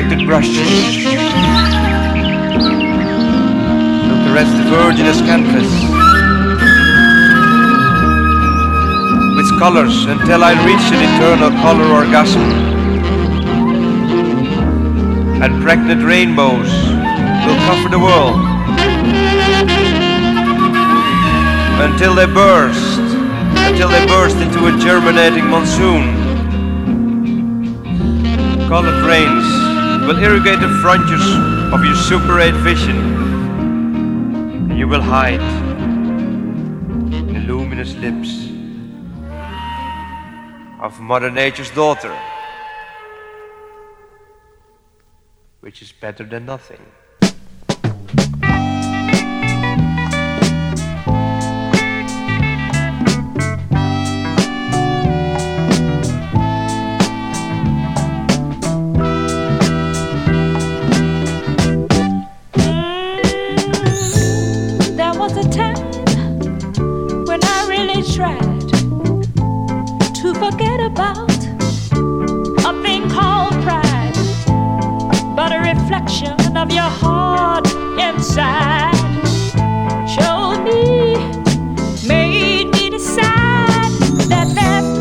neglected brushes to caress the virgin as canvas with colors until I reach an eternal color orgasm. And pregnant rainbows will cover the world until they burst into a germinating monsoon. Colored rains will irrigate the frontiers of your Super 8 vision, and you will hide in the luminous lips of Mother Nature's daughter, which is better than nothing. Forget about a thing called pride, but a reflection of your heart inside showed me, made me decide that there's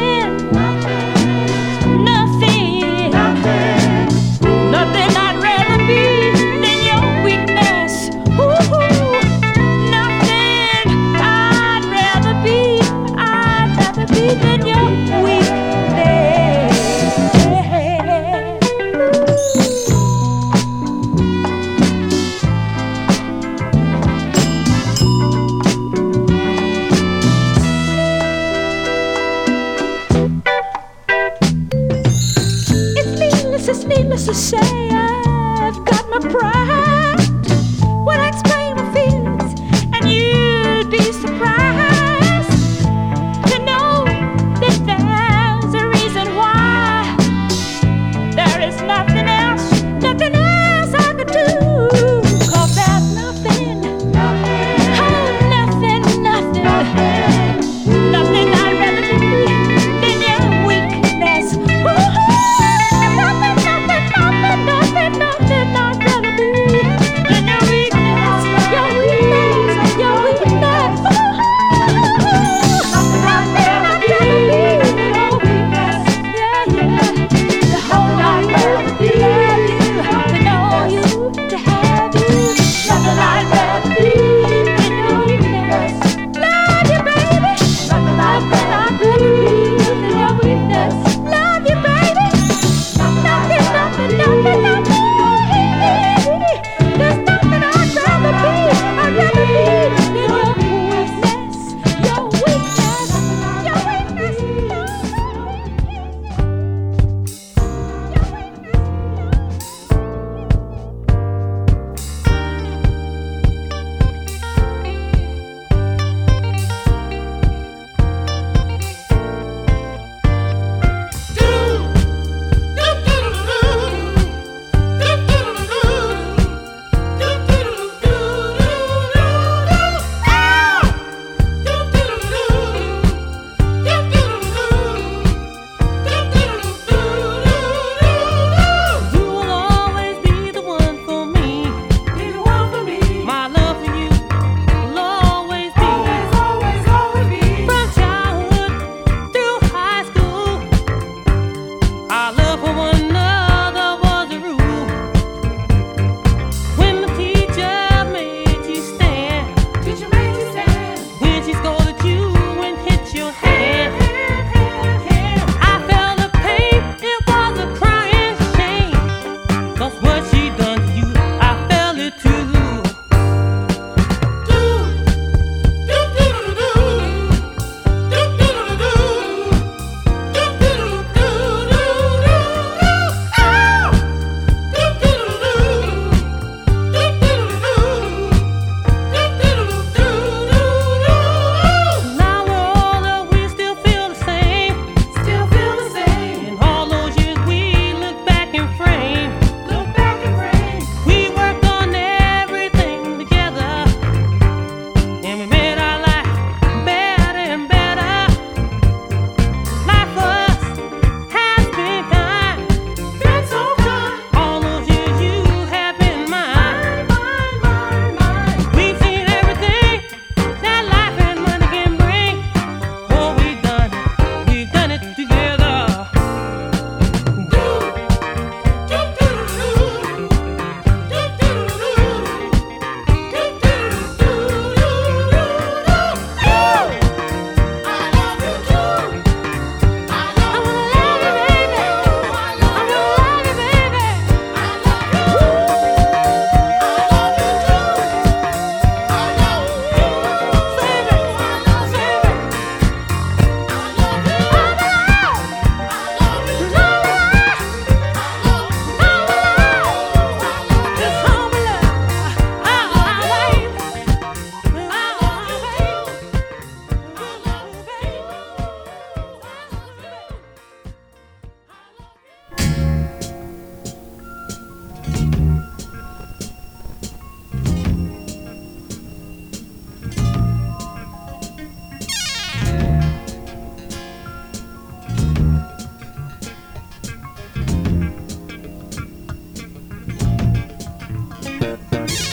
nothing I'd rather be than your weakness. Ooh, nothing I'd rather be than your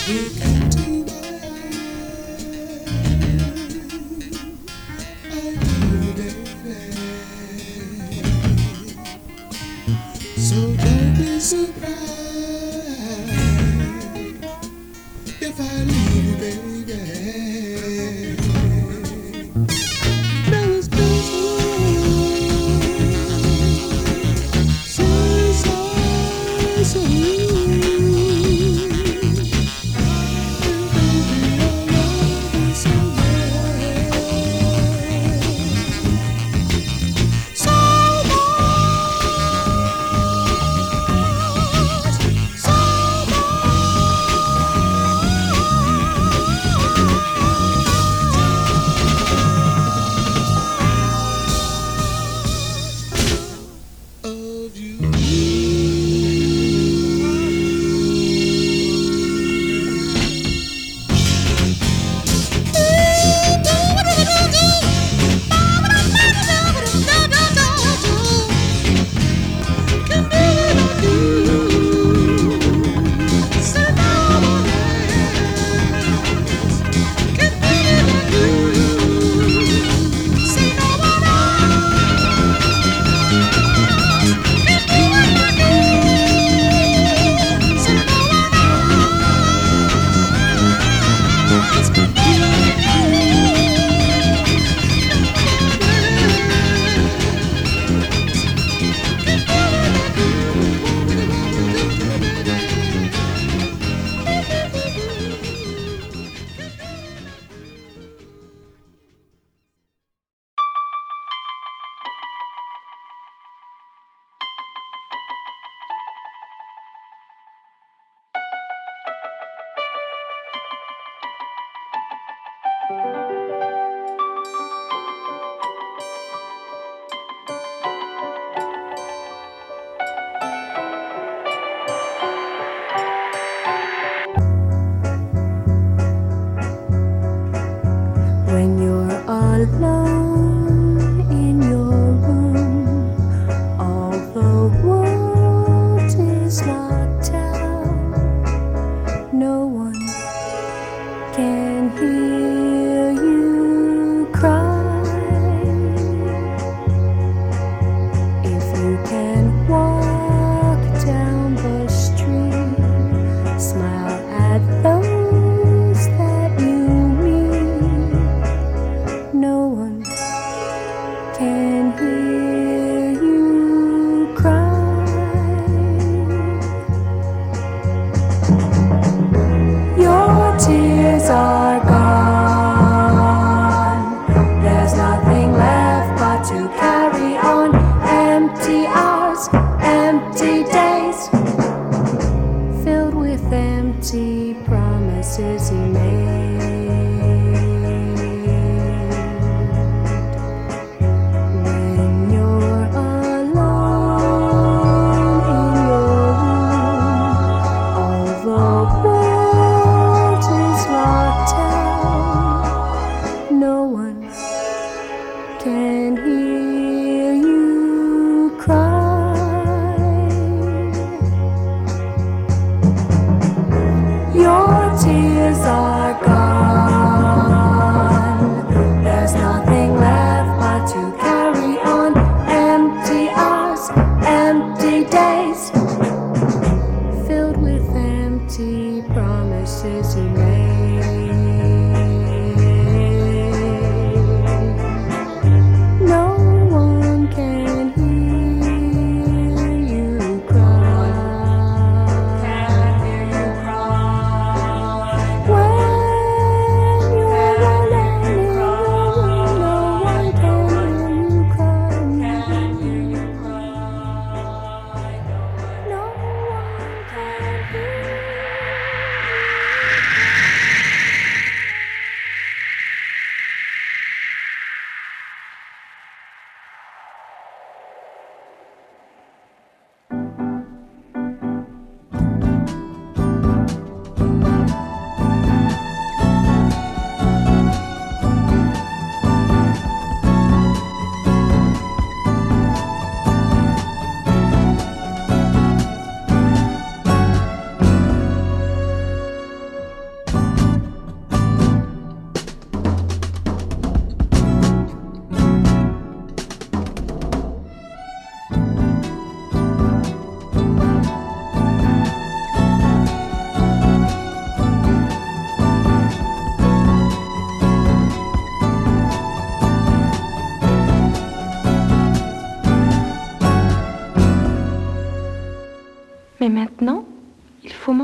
Your tears are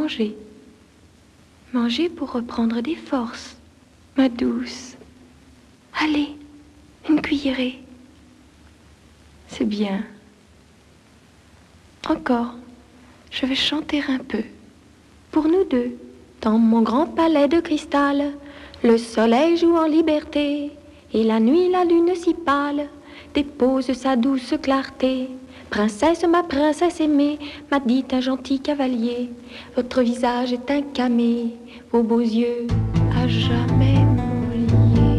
manger. Manger pour reprendre des forces, ma douce. Allez, une cuillerée. C'est bien. Encore, je vais chanter un peu. Pour nous deux, dans mon grand palais de cristal, le soleil joue en liberté, et la nuit, la lune si pâle, dépose sa douce clarté. Princesse, ma princesse aimée, m'a dit un gentil cavalier, votre visage est un camée, vos beaux yeux à jamais m'oublier.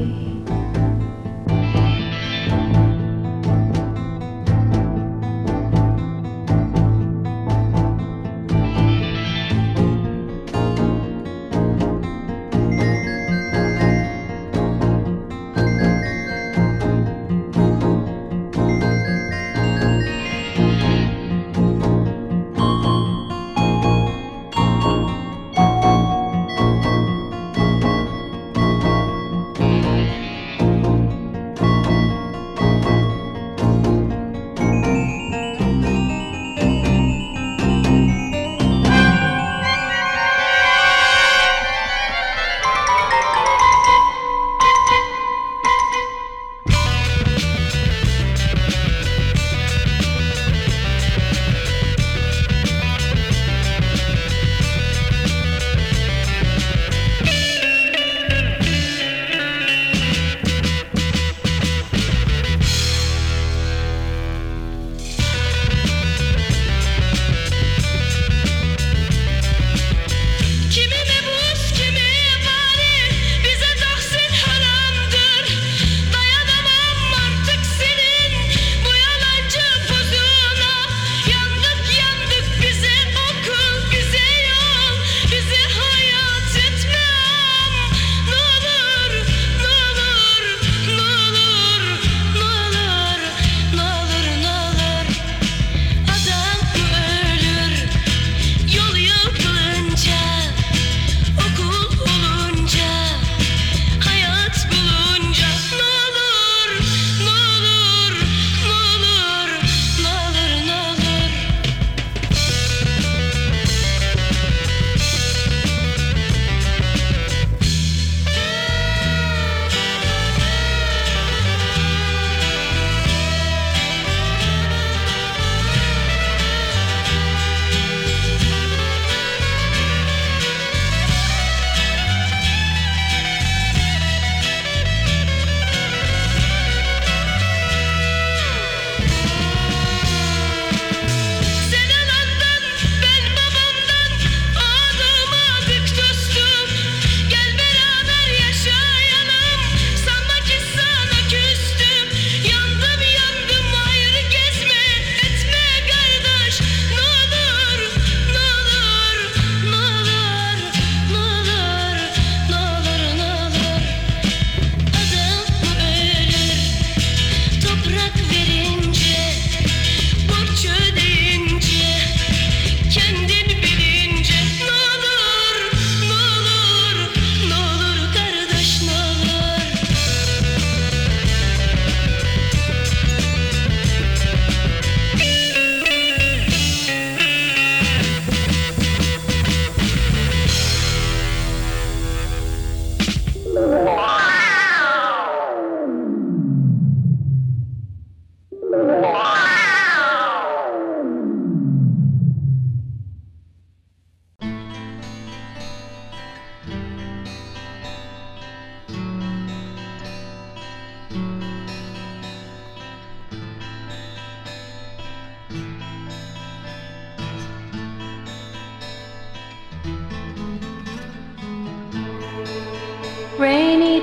Rainy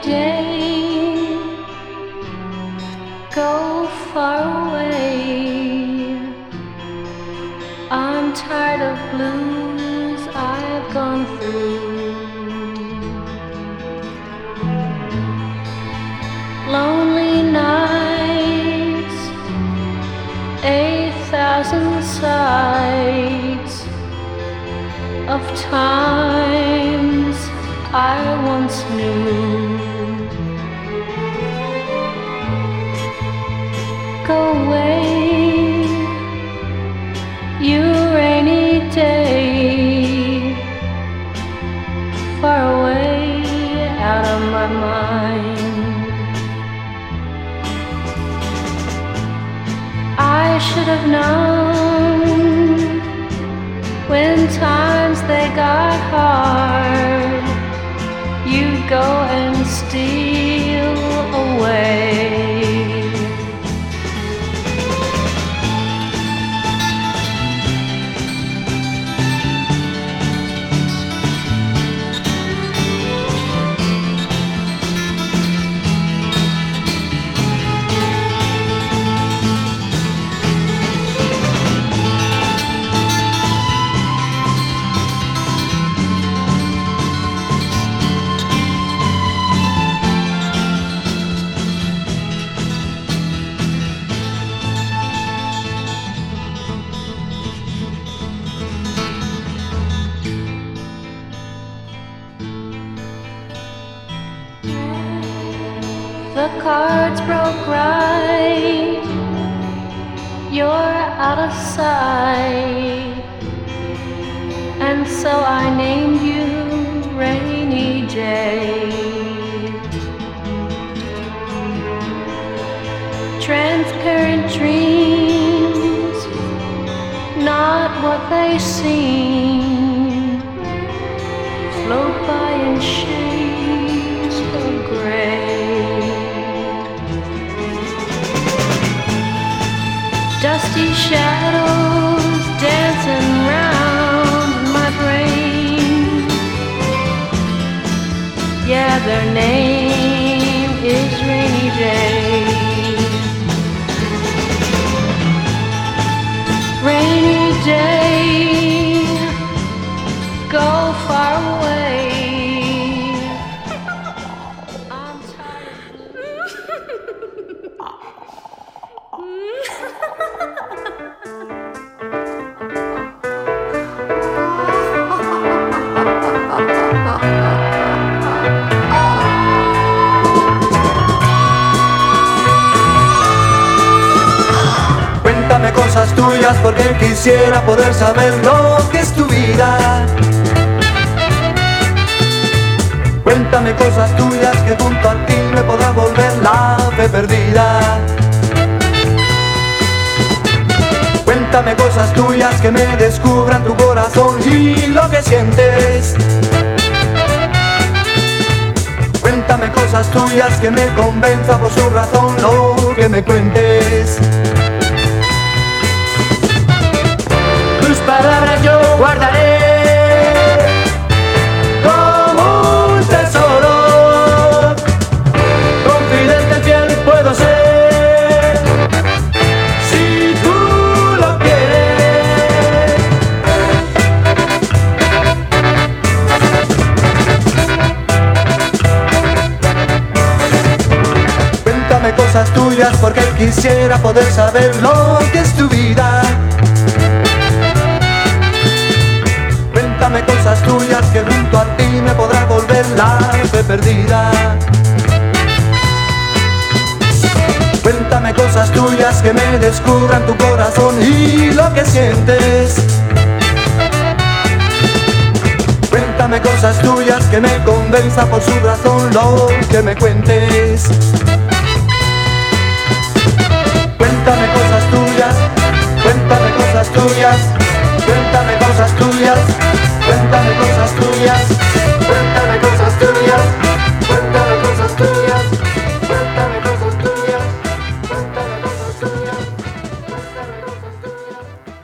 day, go far away. I'm tired of blues I've gone through. Lonely nights, 1,000 sights of times I once knew. Go away, you rainy day. far away, out of my mind. I should have known when times they got hard, you'd go and steal away. The cards broke right, you're out of sight, and so I named you Rainy Day. Transparent dreams, not what they seem, float by in shades of gray. Dusty shadows dancing round my brain. Yeah, their name is Rainy Day. Rainy day, go far away. I'm Cuéntame cosas tuyas porque quisiera poder saber lo que es tu vida. Cuéntame cosas tuyas que junto a ti me podrá volver la fe perdida. Cuéntame cosas tuyas que me descubran tu corazón y lo que sientes. Cuéntame cosas tuyas que me convenza por su razón lo que me cuentes. Tus palabras yo guardaré como un tesoro. Confidente fiel puedo ser si tú lo quieres. Cuéntame cosas tuyas porque quisiera poder saber lo que es tu vida. Cuéntame cosas tuyas que junto a ti me podrá volver la fe perdida. Cuéntame cosas tuyas que me descubran tu corazón y lo que sientes. Cuéntame cosas tuyas que me convenza por su razón lo que me cuentes. Cuéntame cosas tuyas, cuéntame cosas tuyas. Cuéntame cosas tuyas, cuéntame cosas tuyas, cuéntame cosas tuyas, cuéntame cosas tuyas, cuéntame cosas tuyas, cuéntame cosas tuyas, cuéntame cosas tuyas.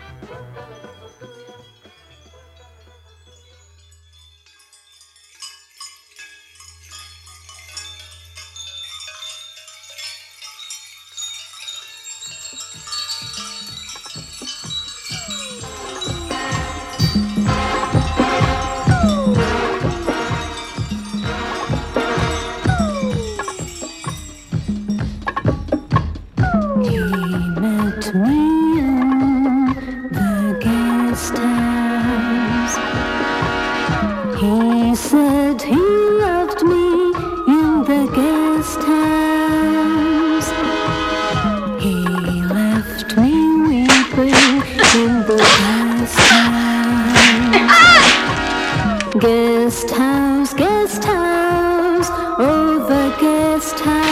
He said he loved me in the guest house. He left me weeping in the guest house. Guest house, oh the guest house.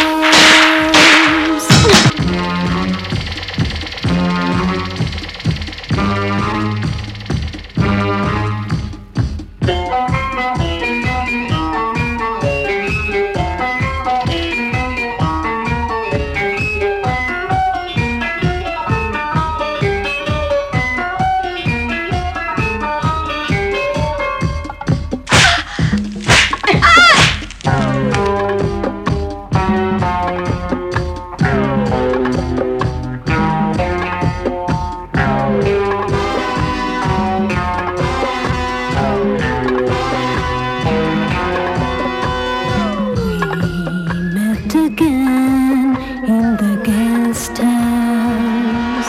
Again in the guest house,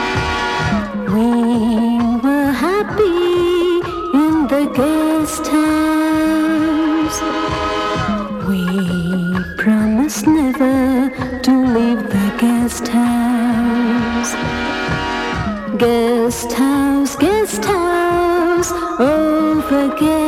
we were happy in the guest house. We promised never to leave the guest house. Guest house, oh the guest